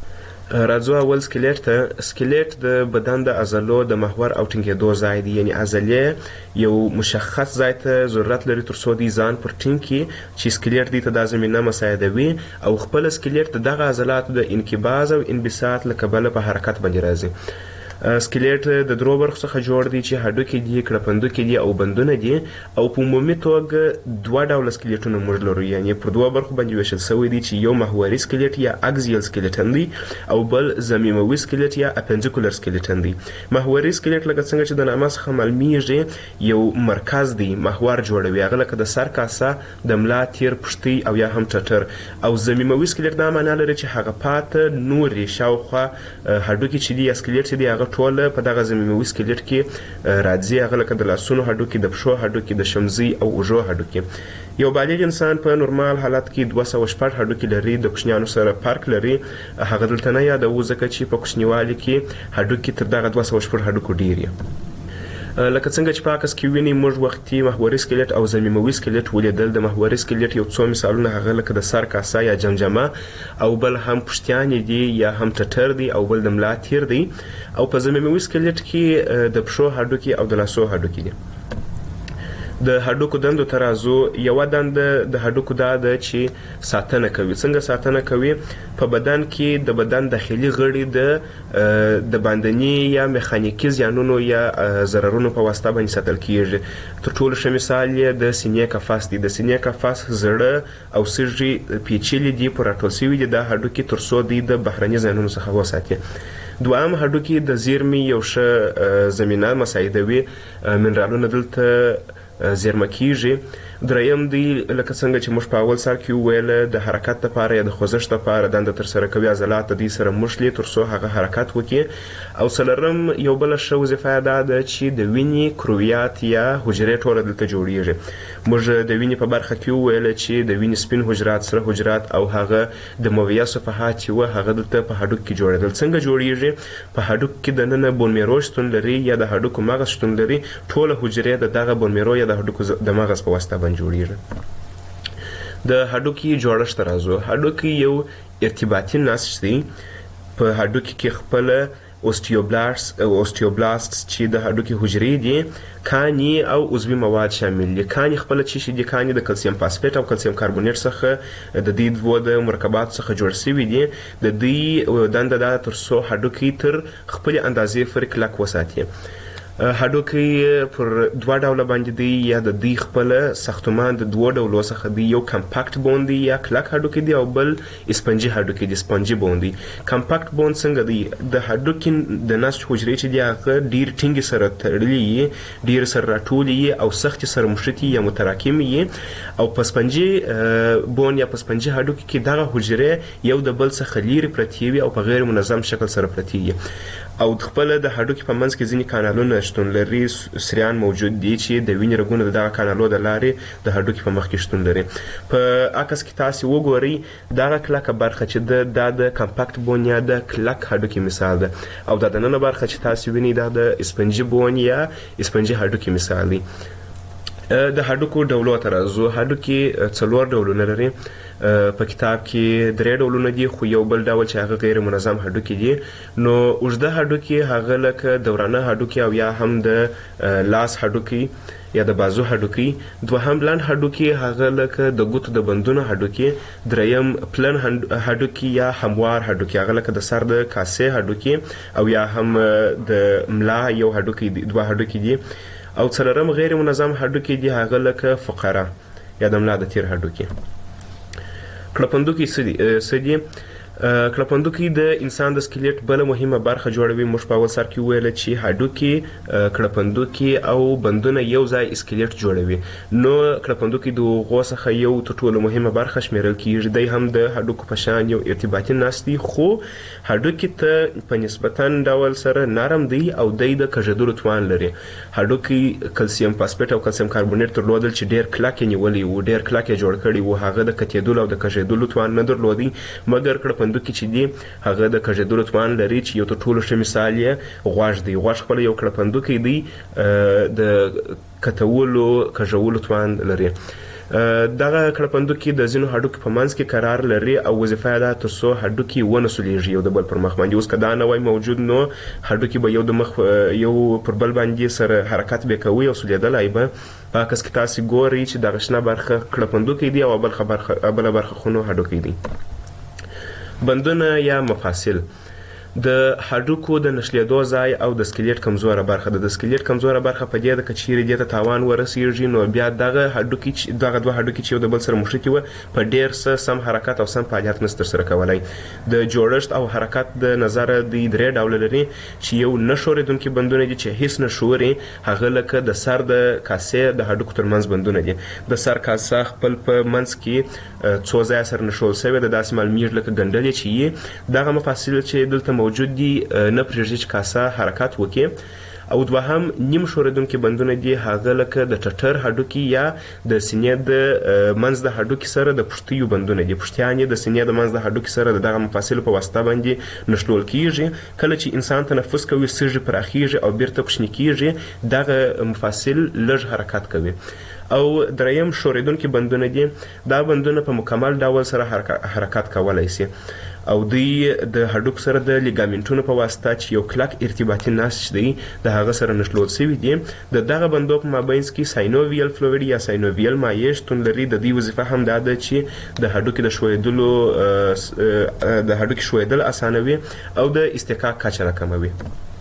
راځو اول سکلیټ ته. سکلیټ د بدن د عضلو د محور او ټینګېدو ځای دی، یعنی عضلې یو مشخص ځای ته ضرورت لري تر څو د ځان پر ټینګ کړي چې سکلیټ دې ته دا زمینه مساعدوي او خپل سکلیټ د دغه عضلاتو د انقباض او انبساط له کبله په حرکت باندې راځي. سکلیټ د درو برخو څخه جوړ دی چې هډوکي دي، کړپندوکي دي او بندونه دي او په عمومي توګه دوه ډوله سکلیټونه موږ لرو، یعنی پر دوه برخو باندې ویشل شوی دی چې یو محوري سکلیټ یا اکزیل سکلیټن دی او بل ضمیموي سکلیټ یا اپنډیکولر سکلیټن دی. محوري سکلیټ لکه څنګه چې د نامه څخه معلومیږي یو مرکز دی، محور جوړوي، هغه لکه د سر کاسه، د ملا تیر، پښتۍ او یا هم ټټر. او ضمیموي سکلیټ دا معنا لري چې هغه پاته نورې شاوخوا هډوکي چې دي یا سکلیټ چې دی هغه ټول په دغه ضمیموي سکلیټ کې راځي، هغه لکه د لاسونو هډوکي، د پښو هډوکي، د شمزي او اوږو هډوکي. یو بالغ انسان په نورمال حالت کې دوه سوه شپږ هډوکي لري، د کوچنیانو سره فرق لري. هغه دلته نه یادوو ځکه چې په کوچنیوالي کې هډوکي تر دغه دوه سوه شپږ هډوکو ډېر وي. لکه څنګه چې په عکس کې ویني موږ وختي محوري سکلیټ او ضمیموي سکلیټ ولیدل. د محوري سکلیټ یو څو مثالونه هغه لکه د سر کاسه یا جمجمه او بل هم پښتیانې دي یا هم ټټر دی او بل د ملا تیر دی. او په ضمیموي سکلیټ کې د پښو هډوکي او د لاسو هډوکي دي. د هډوکو دندو ته راځو. یوه دنده د هډوکو دا ده چې ساتنه کوي. څنګه ساتنه کوي؟ په بدن کې د بدن داخلي غړي د د باندني یا میخانیکي زیانونو یا ضررونو په واسطه باندې ساتل کیږي. تر ټولو ښه مثال یې د سینې قفس دی. د سینې قفس زړه او سږي پیچلي دي، په راټول شوي دي دا هډوکي تر څو دوی د بهرني زیانونو څخه وساتي. دویم هډوکي د زیرمې یو ښه زمینه مساعدوي، منرالونه دلته زیرمه کیږي. دریم دی لکه څنګه چې موږ په اول سر کې وویل د حرکت لپاره یا د خوځښت لپاره دنده ترسره کوي، عضلات د دې سره مښلي تر څو هغه حرکت وکړي. او څلورم یو بله ښه وظیفه دا ده چې د وینې کرویات یا حجرې ټوله دلته جوړیږي. موږ د وینې په برخه کې وویل چې د وینې سپین حجرات، سره حجرات او هغه د مویه صفحات چې وه هغه دلته په هډوک کې جوړېدل. څنګه جوړیږي؟ په هډوک کې دننه بون میرو شتون لري یا د هډوکو مغز شتون لري. ټوله حجرې د دغه بون میرو یا د هډوکو د مغز په واسطه باندې جوړیږي. د هډوکي جوړښت ته راځو. هډوکي یو ارتباطي نسج دی. په هډوکي کې خپل اوستیوبلاست اوستیوبلاست چې د هډوکي حجرې دي، کاني او عضوي مواد شامل دي. کاني خپل چې شي دي، کاني د کلسیم فاسفیټ او کلسیم کاربونیټ څخه د دې دوه د مرکبات څخه جوړ شوي دي. د دې دنده دا تر څو هډوکي تر خپل اندازې پورې کلک وساتي. هډوکي پر دوه ډوله باندې دی، یا د دوی خپل ساختمان د دوه ډولو څخه دی. یو کمپاکټ بون دی یا کلک هډوکي دی او بل اسپنجي هډوکي دی، سپنجي بون دی. کمپاکټ بون څنګه دی؟ د هډوکي د نسج حجرې چې دی هغه ډیر ټینګې سره تړلي، ډیر سره راټولي او سخت سره مشتي یا متراکم یي. او په سپنجي بون یا په سپنجي هډوکي کې دغه حجرې یو د بل څخه لیرې پرتې وي او په غیر منظم شکل سره پرتې وي. او خپل د هډوکي په منځ کې ځینې کانالونه شتون لري، سریان موجود دي چې د وینې رګونه د دغه کانالو د لارې د هډوکي په مخ کې شتون لري. په عکس کې تاسې وګورئ دغه کلکه برخه چې ده دا د کمپاکټ بون یا د کلک هډوکي مثال ده، او دا د ننه برخه چې تاسې وینئ دا د اسپنجي بون یا اسپنجي هډوکي مثال دی. د هډوکو ډولو ته راځو. هډوکي څلور ډولونه لري. په کتاب کې درې ډولونه دي، خو یو بل ډول چې هغه غیر منظم هډوکي دي. نو اوږده هډوکي هغه لکه دورانه هډوکي او یا هم د لاس هډوکي یا د بازو هډوکي. دوهم لنډ هډوکي هغه لکه د ګوتو د بندونو هډوکي. دریم پلن هډوکي یا هموار هډوکي هغه لکه د سر د کاسې هډوکي او یا هم د ملا یو هډوکي دي، دوه هډوکي دي. او څلورم غیر منظم هډوکي دي هغه لکه فقره یا د ملا د تیر هډوکي. کړپندوکي سدي کړپندوکي د انسان د سکلیټ بل مهمه برخه جوړوي. موږ په اول سر کې ویل چې هډوکي کړپندوکي او بندونه یو ځای سکلیټ جوړوي. نو کړپندوکي د غوسه یو تر ټولو مهمه برخه شمیرل کیږي. د هم د هډوکو په شان یو ارتباطي نستی، خو هډوکي ته په نسبتا ډول سره نرم دی او د د کژدلو توان لري. هډوکي کلسیم فاسفیټ او کلسیم کاربونیټ درلودل چې ډیر کلک نیولې و، ډیر کلک جوړ کړي و، هغه د کتیدلو او د کژدلو توان نه درلودي. مګر کړپندوکي چې دی هغه د کژدلو توان لري، چې یو تر ټولو ښه مثال یې غوږ دی. غوږ خپل یو کړپندوکي دی د کتولو کژولو توان لري. دغه کړپندوکي د ځینو هډوکي په منځ کې قرار لري او وظیفه ده تر څو هډوکي ونه سولېږي یو د بل پر مخ باندې. اوس که دا نه وای موجود نو هډوکي به یو د مخ یو پر بل باندې سره حرکت به کوي او سولېدلی به. په عکس کې تاسې ګورئ چې دغه شنه برخه کړپندوکي دی او بله برخه خونو هډوکي دی. بندونه یا مفاصل د هډوکو د نښلېدو ځای او د سکلیټ کمزوره برخه ده. د سکلیټ کمزوره برخه په دې ده که چیرې دې ته تاوان ورسېږي نو بیا دغه هډوکي دغه دوه هډوکي چې یو د بل سره مښتي وه په ډېر څه سم حرکت او سم فعالیت نشي ترسره کولی. د جوړښت او حرکت د نظره دوی درې ډوله لري چې یو نه ښورېدونکي بندونه دي چې هیڅ نه ښوري، هغه لکه د سر د کاسې د هډوکو ترمنځ بندونه دي. د سر کاسه خپل په منځ کې څو ځایه سره نښلول شوې ده، داسې معلومیږي لکه ګنډلې چې یي. دغه مفاصل چې دلته موجود دي نه پرېږدي چې کاسه حرکت وکړي. او دوهم نیم ښورېدونکي بندونه دي، هغه لکه د ټټر هډوکي یا د سینې د منځ د هډوکي سره د پښتیو بندونه دي. پښتیان یې د سینې د منځ د هډوکي سره د دغه مفاصلو په واسطه باندې نښلول کیږي. کله چې انسان تنفس کوي سږي پراخیږي او بیرته کوچني کیږي، دغه مفاصل لږ حرکت کوي. او دریم ښورېدونکي بندونه دي. دا بندونه په مکمل ډول سره حرکت کولی شي او دوی د هډوکو سره د لیګامنټونو په واسطه چې یو کلک ارتباطي نسج دی د هغه سره نښلول شوي دي. د دغه بندو په مابینځ کې ساینوویل فلویډ یا ساینوویل مایع شتون لري. د دوی وظیفه هم دا ده چې د هډوکي د ښویېدلو د هډوکي ښویېدل اسانوي او د استحقاق کچه راکموي.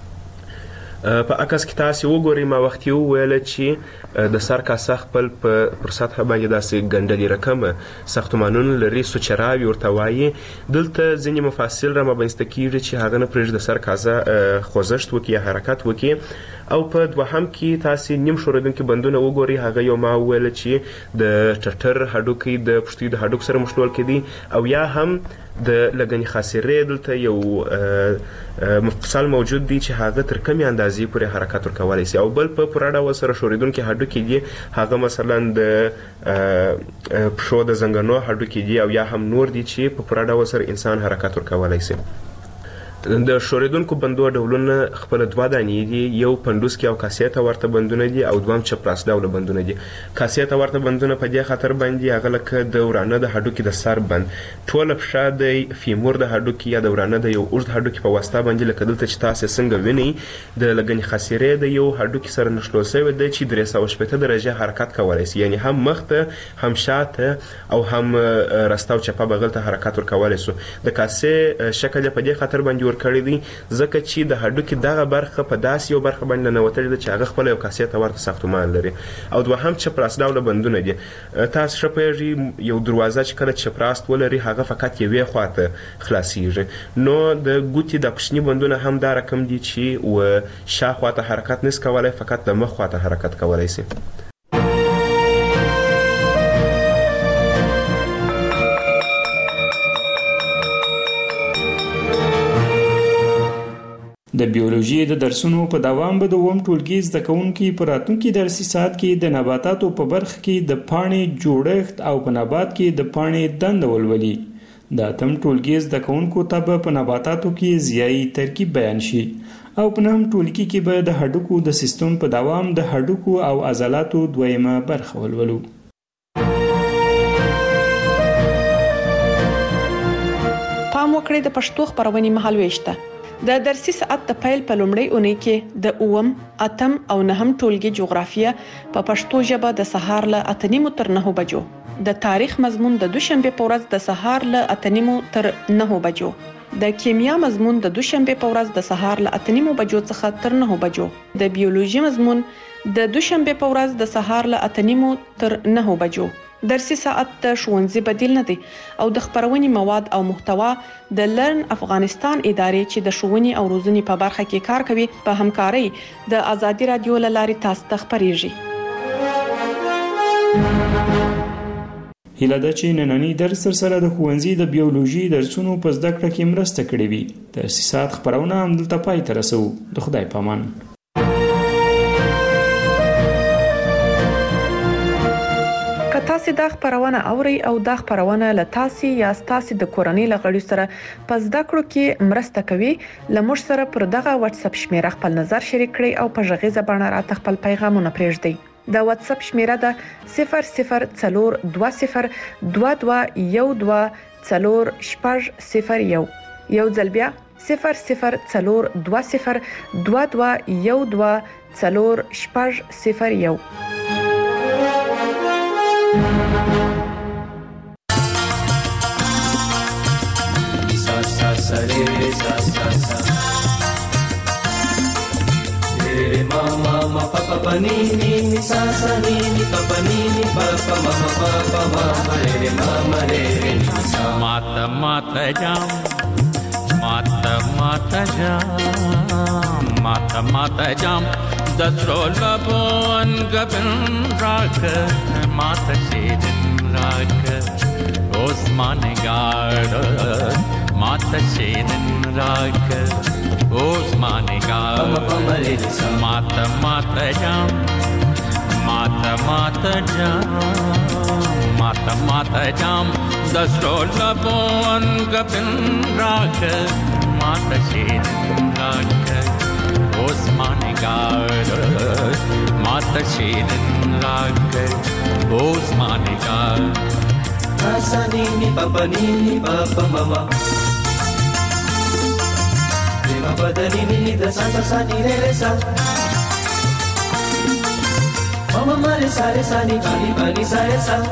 په عکس کې تاسې وګورئ، ما وختي وویله چې د سر کاسه خپل پر سطحه باندې داسې ګنډلې رقمه ساختمانونه لري، سوچراوي ورته وایي. دلته ځینې مفاصل را مابینځته کیږي چې هغه نه پرېږدي د سر کاسه خوځښت وکړي یا حرکت وکړي. او په دوهم کې تاسې نیم ښورېدونکي بندونه وګورئ، هغه یو ما وویله چې د ټټر هډوکي د پښتیو د هډوکو سره مښلول کېدي. او یا هم د لګنې خاصرې دلته یو مفصل موجود دی چې هغه تر کمې اندازې پورې حرکت ورکولی شي. او بل په پوره ډول سره ښورېدونکي هډوکي دي، هغه مثلا د پښو د زنګنو هډوکي دي او یا هم نور دي چې په پوره ډول سره انسان حرکت ورکولی شي. د ښورېدونکو بندو ډولونه خپل دوه دانې دي، یو پنډوسکي او کاسې ته ورته بندونه دي او دوهم چپراس ډوله بندونه دي. کاسې ته ورته بندونه په دې خاطر باندې هغه لکه د ورانه د هډوکي د سر بند، ټوله پښه د فیمور د هډوکي یا د ورانه د یو اوږد هډوکي په واسطه باندې لکه دلته چې تاسې څنګه وینئ د لګنې خاصرې د یو هډوکي سره نښلول شوی دی چې درې سوه شپېته درجې حرکت کولی شي، یعنې هم مخ ته هم شاته او هم راسته او چپه بغل ته حرکت ورکولی شو. د کاسې شکل یې په دې خاطر باندې ورکړی دی ځکه چې د هډوکي دغه برخه په داسې یو برخه باندې ننوتلې ده چې هغه خپله یو کاسې ته ورته ساختمان لري. او دوهم چپراس ډوله بندونه دي. تاسو ښه پوهېږئ یو دروازه چې کله چپراست ولري هغه فقط یوې خوا ته خلاصیږي. نو د ګوتې د کوچني بندونه هم دا رقم دي چې و شاخوا ته حرکت نشي کولی، فقط د مخ خوا ته حرکت کولی شي. د بیولوژي د درسونو په دوام به د اووم ټولګي زده کوونکي په راتلونکي درسي ساعت کې د نباتاتو په برخه کې د پاڼې جوړښت او په نبات کې د پاڼې دنده ولولي. د اتم ټولګي زده کوونکو ته به په نباتاتو کې ضیایي ترکیب بیان شي او په نهم ټولګي کې به د هډوکو د سیستم په دوام د هډوکو او عضلاتو دویمه برخه ولولو. پام وکړئ د پښتو خبرونې مهالوېش ته. د درسي ساعت د پیل په لومړۍ اونۍ کې د اووم، اتم او نهم ټولګي جغرافیه په پښتو ژبه د سهار له اته نیمو تر نهو بجو، د تاریخ مضمون د دوشنبه په ورځ د سهار له اته نیمو تر نهو بجو، د کیمیا مضمون د دوشنبه په ورځ د سهار له اته نیمو بجو څخه تر نهو بجو، د بیولوژي مضمون د دوشنبه په ورځ د سهار له اته نیمو تر نهو بجو، درسي ساعت د ښوونځي بدیل نه دی او د خبرونې مواد او محتوا د لرن افغانستان ادارې چې د ښوونې او روزنې په برخه کې کار کوي په همکارۍ د ازادي رادیو لارې تاسو ته خبريږي. هیله ده چې نننی درس سره د ښوونځي د بیولوژي درسونو په زده کړه کې مرسته کړې وي. تاسیسات خبرونه هم دلته پای ته رسو. د خدای په امان. که تاسو دا خبرونه اوري او دا خبرونه له تاسو یا تاسو د کورنۍ لغړي سره په زده کړو کې مرسته کوي، لمر سره پر دغه واتس اپ شمیره خپل نظر شریک کړئ او په ژغې زبانه راته خپل پیغامونه پرېږدئ. دا واتس اپ شمیره ده صفر صفر څلور دوه صفر دوه دوه یو دوه څلور شپږ صفر یو. یو ځل بیا صفر صفر څلور دوه صفر دوه دوه یو دوه څلور شپږ صفر یو. sa sa sa re re sa sa sa re re ma ma ma pa pa pa ni ni ni sa sa ni ni pa pa ni ni pa pa ma ma pa pa ma ma re re ma ma re re ni sa mata mata jam mata mata jam mata mata jam dasro labon gabin rak mata shedin rak osman gard mata shedin rak osman gard mata mata jam mata mata jam mata mata jam dasro labon gabin rak mata shedin rak osman gard mata shedin rak osman gard sa ni ni pa pa ni ni pa pa ma ma re ma pa da ni ni da sa sa sa ni re re sa ma ma ma re sa re sa ni pa ni pa ni sa re sa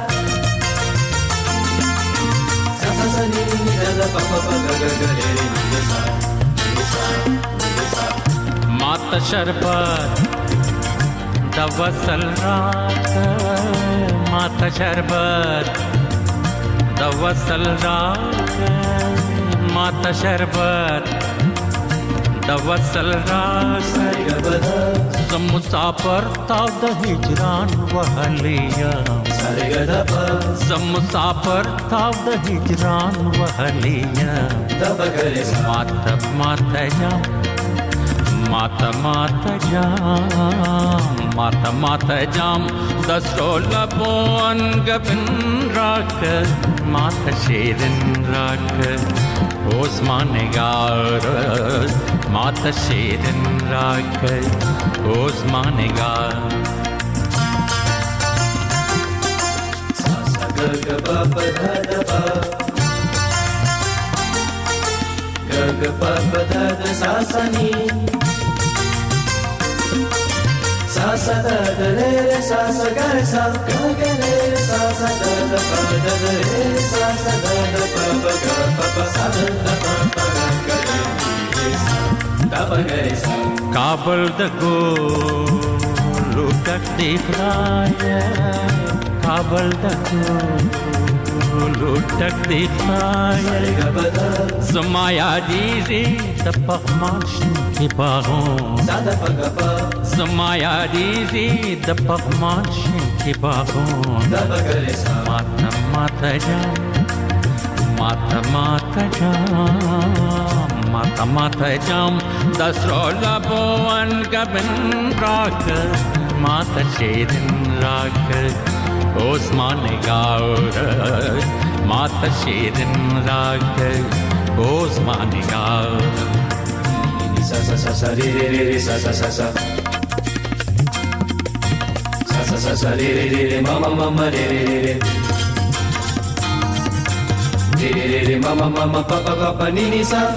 sa sa sa ni ni da da pa pa pa ga ga ga re re ni re sa re sa re sa mata sharbat da wasal raat mata sharbat da wasal raat mata sharbat da wasal raat zum musafir taw da hijran wahliya zum musafir taw da hijran wahliya mata mata jam mata mata jam mata mata jam dasro labon gabin rak mata shedin rak osman gard mata shedin rak osman gard sa sa ga ga pa pa da da pa ga ga pa pa da da sa sa ni sa sa da da re re sa sa ga re sa ga ga re sa sa da da pa da da re sa sa da da pa pa ga pa pa sa da da pa pa ga ga re re sa da pa ga re sa kabul da go lutak dikhaya kabul da go lutak dikhaya zamaya diji da pahmash ki bagon sada pa ga pa zamaya diji da pahmash ki bagon da pa ga re sa mata mata jam mata mata jam mata mata jam dasro labon gabin rak mata shedin rak osman gard mata shedin rak osman gard sa sa sa sa re re re re sa sa sa sa sa sa sa sa re re re re ma ma ma ma re re re re re re re re ma ma ma ma pa pa pa pa ni ni sa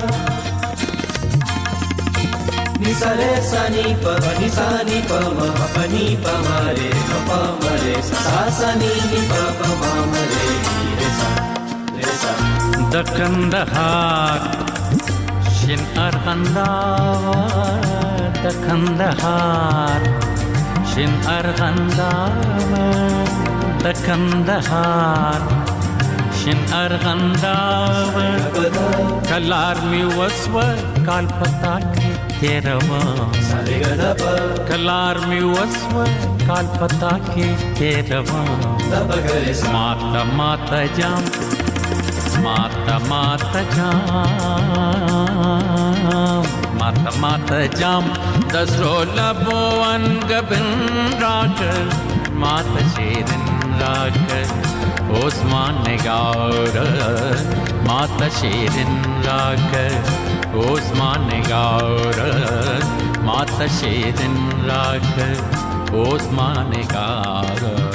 ni sa re sa ni pa pa ni sa ni pa ma pa ni pa ma re ma pa ma re sa sa sa ni ni pa pa ma ma re ni re sa re sa da kandahar shin argandawar da kandahar shin argandawar د کندهار شین ارغنداو کلار می وسو کال پتا کې تیروا کلار می وسو کال پتا کې تیروا ماتا ماتا جام ماتا ماتا جام ماتا ماتا جام دسرو لبوان گبن راکر ماتا شیرن راکر عثمان نگار ماتا شیرن راکر عثمان نگار ماتا شیرن راکر عثمان نگار